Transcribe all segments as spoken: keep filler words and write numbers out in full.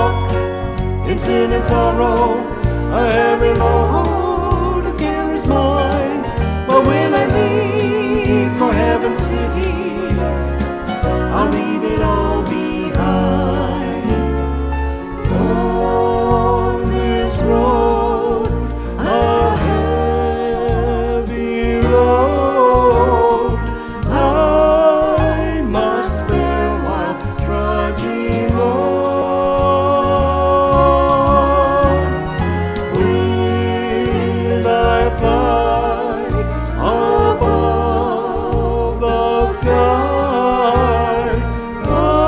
walk in sin and sorrow, a heavy load of care is mine. But when I leave for heaven's city, I'll leave it all behind. On this road, a heavy load I must bear while trudging on. Will I fly above the sky? I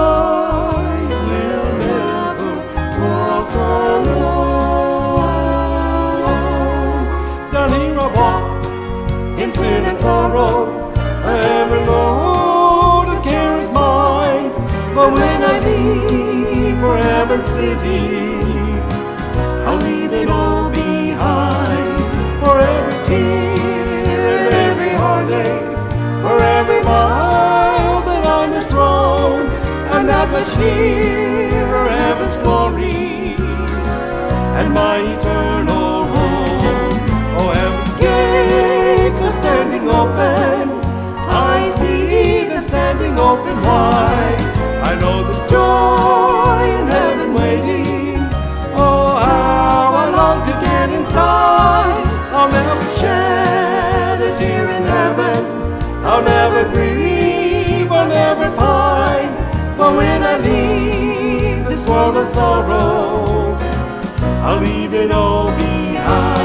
will never walk alone. Down here I walk in sin and sorrow, every load of care is mine. But when I leave for heaven's city, I'll leave it all behind. For every tear and every heartache, for every mile that I must roam, and that much nearer heaven's glory and my eternal home. Oh, heaven's gates are standing open, I see them standing open wide. I know there's joy in heaven waiting. Oh, how I long to get inside. I'll never shed a tear in heaven, I'll never grieve, I'll never pine. For when I leave this world of sorrow, I'll leave it all behind.